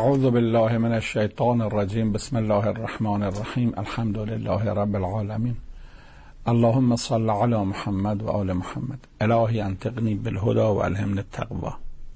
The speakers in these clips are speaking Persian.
اعوذ بالله من الشیطان الرجیم. بسم الله الرحمن الرحیم. الحمد لله رب العالمین. اللهم صل علی محمد و آل محمد. الهی انطقنی بالهدى و الهمنی التقوی.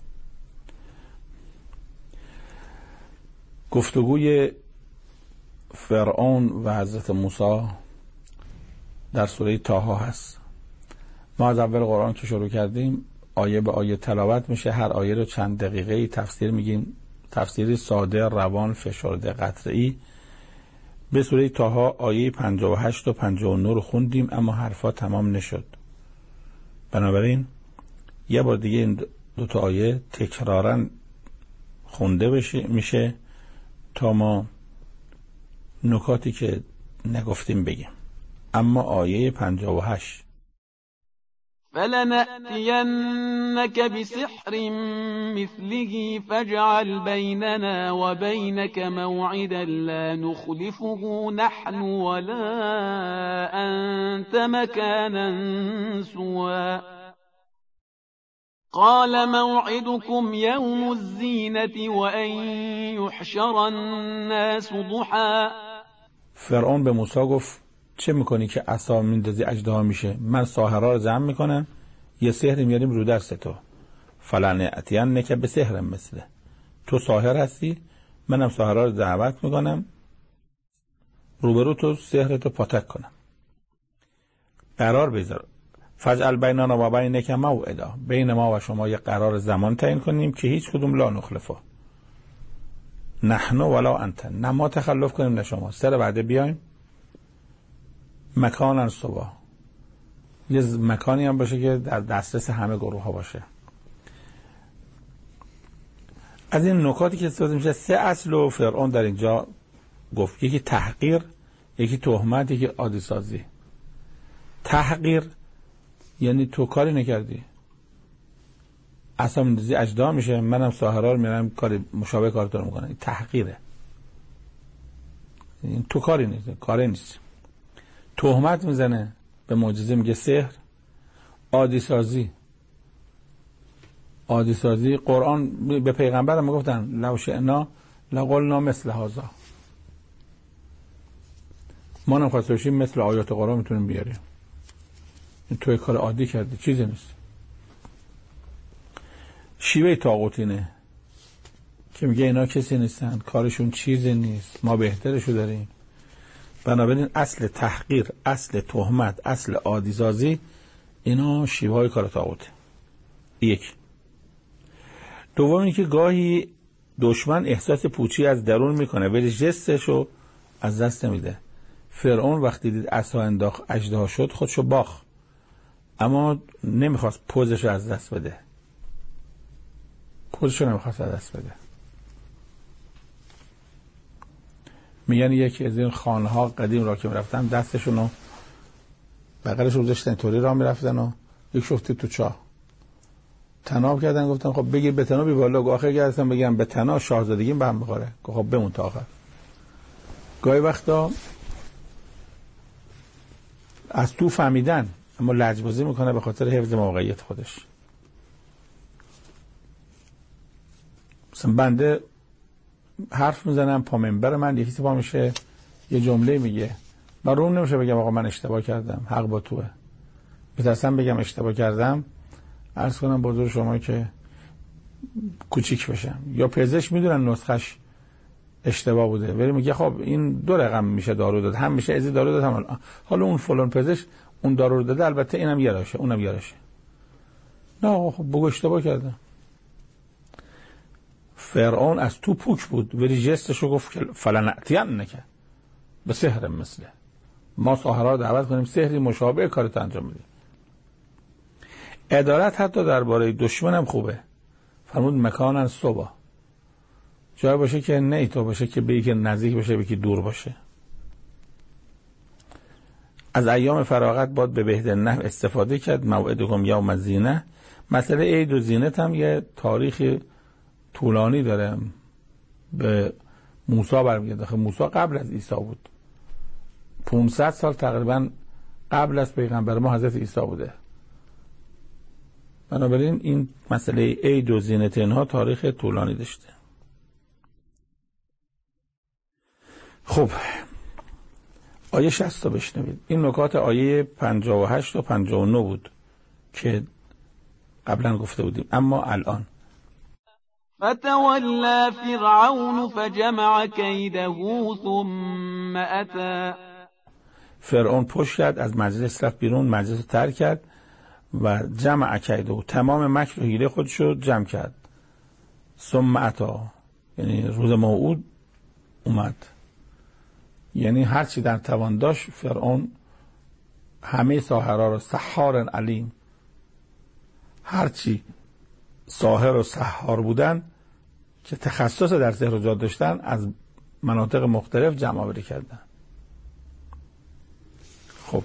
گفتگوی فرعون و حضرت موسی در سوره طه هست. ما از اول قرآن که شروع کردیم آیه به آیه تلاوت میشه. هر آیه رو چند دقیقه تفسیر میگیم، تفسیری ساده، روان، فشرده، قطعی. به سوره طه آیه 58 و 59 رو خوندیم اما حرفا تمام نشد. بنابراین یه بار دیگه این دو تا آیه تکرارا خونده میشه تا ما نکاتی که نگفتیم بگیم. اما آیه 58: فلنأتینک بسحر مثله فاجعل بیننا و بینک موعدا لا نخلفه نحن ولا انت مکانا سوا قال موعدكم يوم الزینة و ان یحشر الناس ضحا. فرعون به موسی گفت چه میکنی که عصا میندازی اژدها میشه؟ من ساحرها رو جمع میکنم، یه سحر میاریم رو دست تو. فلنأتینک بسحر مثله. تو ساحر هستی، منم ساحرها رو دعوت میکنم روبرو تو سحرتو پاتک کنم. قرار بذار. فاجعل بیننا و بینک موعدا. بین ما و شما یه قرار زمان تعیین کنیم که هیچ کدوم لا نخلفه. نحن ولا انت. نه ما تخلف کنیم نه شما. سر بعده بیایم. مکانا سوا. یه مکانی هم باشه که در دسترس همه گروه ها باشه. از این نکاتی که استفاده میشه 3 اصل و فرعون در اینجا گفت. یکی تحقیر، یکی تهمت، یکی عادی سازی. تحقیر یعنی تو کاری نکردی، اصلا میندازی اژدها میشه، منم ساحرها رو میارم کاری مشابه کارتون میکنم. این تحقیره. این تو کاری نیست. تهمت میزنه، به معجزه میگه سحر. عادی سازی قرآن به پیغمبر هم گفتن لو شئنا لقلنا مثل هذا. ما هم خواست باشیم مثل آیات قرآن میتونیم بیاریم. این توی کار عادی کردی، چیزی نیست. شیوه طاغوتینه که میگه اینا کسی نیستن، کارشون چیزی نیست، ما بهترشو داریم. بنابراین اصل تحقیر، اصل تهمت، اصل عادی‌سازی، اینا شیوه های کار طاغوته. یک. دوم اینه که گاهی دشمن احساس پوچی از درون میکنه ولی جستشو از دست نمیده. فرعون وقتی دید عصا انداخت اژدها شد خودشو باخت، اما نمیخواست پوزشو از دست بده. میگن یکی از این خانها قدیم را که میرفتن دستشونو بغلش رو گذاشتن طوری راه میرفتن و یک شفتی تو چاه تناب کردن. گفتن خب بگیر به تناب بی بالا. آخر گردستن بگم به تناب شاهزادگیم به هم بخوره. خب بمون تا آخر. گاهی وقتا از تو فهمیدن اما لجبازی میکنه به خاطر حفظ موقعیت خودش. مثلا بنده حرف میزنم پا منبر من یکی پا میشه یه جمله میگه، من روم نمیشه بگم آقا من اشتباه کردم، حق با توه. میترسم بگم اشتباه کردم عرض کنم بزرگ شما که کوچیک بشم. یا پزشک میدونن نسخش اشتباه بوده ولی میگه خب این 2 رقم میشه دارو داد، هم میشه ازی دارو داد، هم حالا اون فلان پزشک اون دارو رو داده، البته اینم یراشه اونم یراشه. نه خب بگو اشتباه کردم. فرعون از تو پوک بود ولی جستشو گفت فلنأتینک بسحر مثله. ما ساحرها رو دعوت کنیم سحری مشابه کارت انجام بدیم. عدالت حتی درباره دشمن هم خوبه. فرمود مکانا سوا. جای باشه که نه تو باشه که به یکی نزدیک باشه به یکی دور باشه. از ایام فراغت باید به بهتر نحو استفاده کرد. موعدکم یوم الزینة. مسئله عید و زینت هم یه تاریخی طولانی داره. به موسی برمیگرده. موسی قبل از عیسی بود. 500 سال تقریبا قبل از پیغمبر ما حضرت عیسی بوده. بنابراین این مسئله عید و زینت اینها تاریخ طولانی داشته. خب آیه 60 رو بشنوید. این نکات آیه 58 و 59 بود که قبلا گفته بودیم. اما الان فتولى فرعون فجمع كيده ثم أتى. فرعون پشت کرد، از مجلس رفت بیرون، مجلس رو ترک کرد و جمع کیده و تمام مکر و حیله خودش رو جمع کرد. ثم أتى یعنی روز موعود اومد. یعنی هرچی در توان داشت فرعون همه ساحرها رو، سحار علیم، هرچی ساحر و سحار بودن که تخصص در سحر و جادو داشتن از مناطق مختلف جمع آوری کردن. خب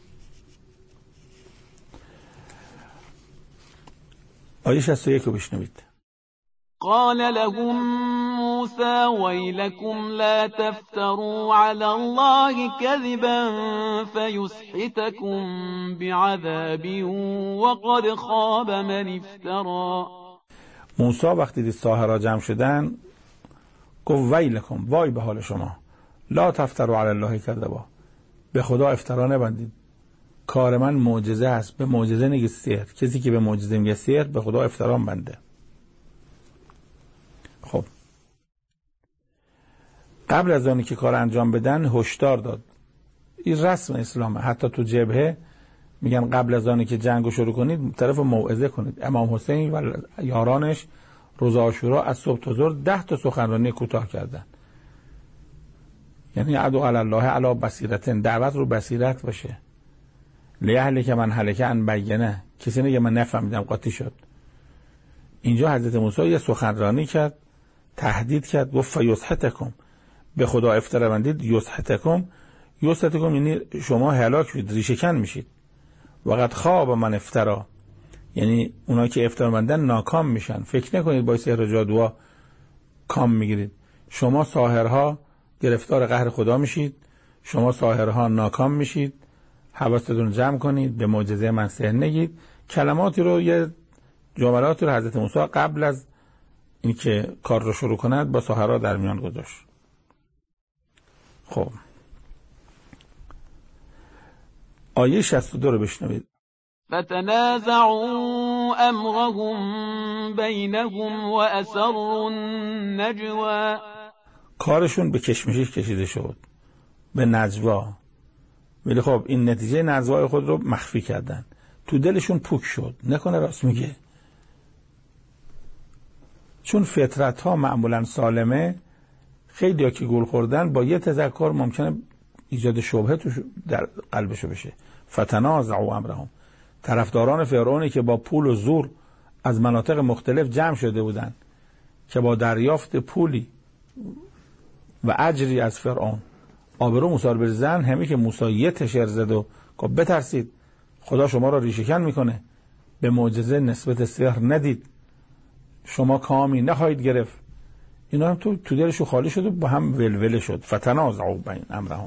آیه 61 رو بشنوید. قال لهم موسى ويلكم لا تفتروا على الله كذبا فيسحتكم بعذاب وقد خاب من افترى. موسی وقتی دید ساحرها جمع شدن گفت ویلکم، وای به حال شما، لا تفتروا علی الله کذبا، به خدا افترا نبندید، کار من معجزه است. به معجزه نگید سحر، کسی که به معجزه میگه سحر به خدا افترا بنده. خب قبل از آنی که کار انجام بدن هشدار داد. این رسم اسلامه. حتی تو جبهه میگن قبل از آنی که جنگو شروع کنید طرف موعظه کنید. امام حسین و یارانش روز عاشورا از صبح تا ظهر 10 تا سخنرانی کوتاه کردن. یعنی ادعو علی الله علی بصیرتن، دعوت رو بصیرت باشه. لیهلک من هلک عن بینه، کسی نگه من نفهمیدم قاطی شد. اینجا حضرت موسی یه سخنرانی کرد، تهدید کرد، گفت فیسحتکم، به خدا افترا بندید. یسحتکم یعنی شما هلاک شید، ریشه کن میشید. وقت خواب من افترا، یعنی اونایی که افترا بندن ناکام میشن. فکر نکنید با سحر و جادوها کام میگیرید. شما ساحرها گرفتار قهر خدا میشید، شما ساحرها ناکام میشید. حواستون جمع کنید، به معجزه من سحر نگید. کلماتی رو، یه جملاتی رو حضرت موسی قبل از اینکه کار رو شروع کند با ساحرها در میان گذاشت. خب آیه 62 رو بشنوید. فتنازعوا امرهم بینهم و اسروا النجوا. کارشون به کشمکش کشیده شد، به نجوا. ولی خب این نتیجه نجوای خود رو مخفی کردن. تو دلشون پوک شد، نکنه راست میگه. چون فطرت ها معمولا سالمه، خیلی ها که گول خوردن با یه تذکر ممکنه ایجاد شبهه تو در قلبشو بشه. فتنازعوا امرهم، طرفداران فرعونی که با پول و زور از مناطق مختلف جمع شده بودن که با دریافت پولی و اجری از فرعون آبرو موسی رو بریزن، همین که موسی یه تشر زد و گفت بترسید، خدا شما را ریشه کن میکنه، به معجزه نسبت سحر ندید، شما کامی نخواهید گرفت. اینا هم تو دلشو خالی شد و با هم ولوله شد. فتنازعوا بین امرهم.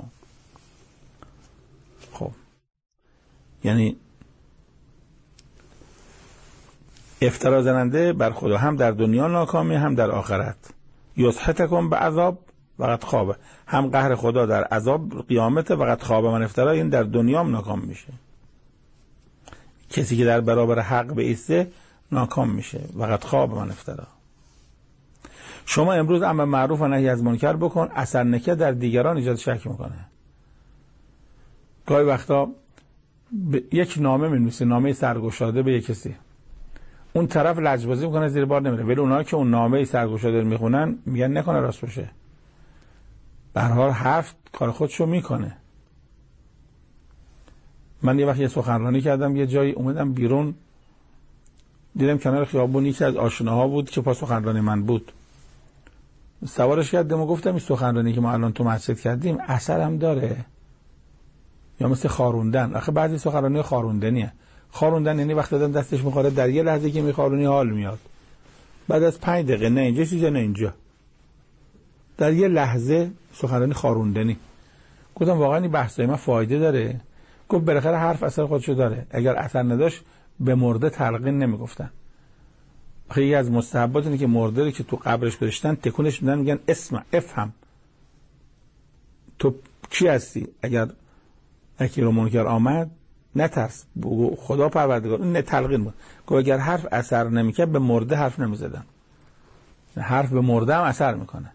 خب یعنی افترا زننده بر خدا هم در دنیا ناکامی هم در آخرت. یسحتکم به عذاب وقت خوابه، هم قهر خدا در عذاب قیامت وقت خوابه من افترا، این در دنیا هم ناکام میشه. کسی که در برابر حق بایسته ناکام میشه. وقت خواب من افترا. شما امروز امر معروف و نهی از منکر بکن، اثر نکه در دیگران ایجاد شک میکنه. گاهی وقتا یک نامه می‌نویسی، نامه سرگشاده به یک کسی، اون طرف لجبازی میکنه، زیر بار نمیره، ولی اونایی که اون نامه سرگشاده رو میخونن میگن نکنه راست باشه. به هر حال حرف کار خودشو میکنه. من یه وقت یه سخنرانی کردم، یه جایی اومدم بیرون، دیدم کنار خیابون یکی از آشناها بود که پاس سخنرانی من بود. سوارش کردم و گفتم این سخنرانی که ما الان تو مسجد کردیم اثر هم داره یا مثل خاروندن؟ آخه بعضی سخنرانی خاروندنیه. خاروندن یعنی وقتی آدم دستش میخوره در یه لحظه که میخارونی حال میاد، بعد از 5 دقیقه نه اینجا چیزی نه اینجا، در یه لحظه سخنرانی خاروندنی. گفتم واقعا این بحثای من فایده داره؟ گفت بالاخره حرف اثر خودشو داره، اگر اثر نداشت به مرده تلقین نمیگفتن. خیلی از مستحبات اینه که مرده رو که تو قبرش گذاشتن تکونش میدن، میگن اسمع افهم، تو کی هستی؟ اگر نکیر و منکر آمد نترس، بگو خدا پروردگار. این تلقین بود. گفت اگر حرف اثر نمیکنه به مرده حرف نمیزدن. حرف به مرده هم اثر میکنه.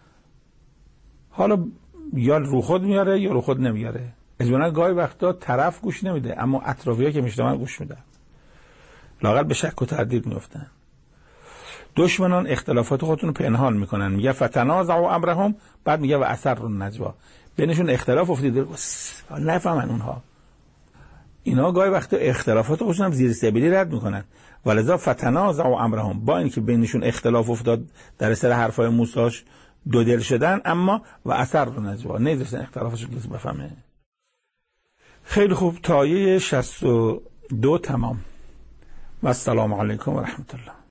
حالا یا رو خود میاره یا رو خود نمیاره. اجباراً گاهی وقتا طرف گوش نمیده اما اطرافی‌ها که میشنون گوش میدن. لااقل به شک و تردید میافتن. دشمنان اختلافات خودتون رو پنهان میکنن. میگه فتنازعوا امرهم، بعد میگه و اسروا النجوا. بینشون اختلاف افتید، نفهمن اونها. اینا گاهی وقتا اختلافات خودشون هم زیر سبیلی رد میکنن. ولذا فتنازعوا امرهم، با اینکه بینشون اختلاف افتاد در سر حرفای موسی دو دل شدن، اما و اسروا النجوا، نذاشتن اختلافشون کسی بفهمه. خیلی خوب، تا آیه 62 تمام. و السلام علیکم و رحمت الله.